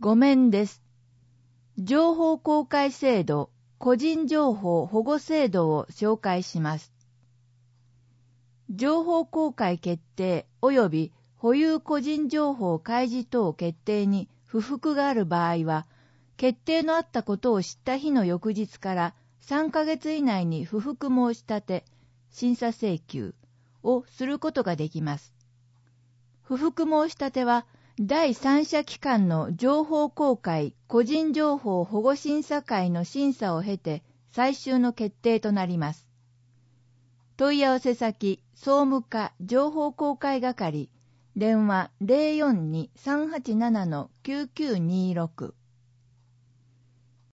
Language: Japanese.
ご免です。情報公開制度、個人情報保護制度を紹介します。情報公開決定及び保有個人情報開示等決定に不服がある場合は、決定のあったことを知った日の翌日から3ヶ月以内に不服申し立て、審査請求をすることができます。不服申し立ては、第三者機関の情報公開個人情報保護審査会の審査を経て最終の決定となります。問い合わせ先、総務課情報公開係、電話 042-387-9926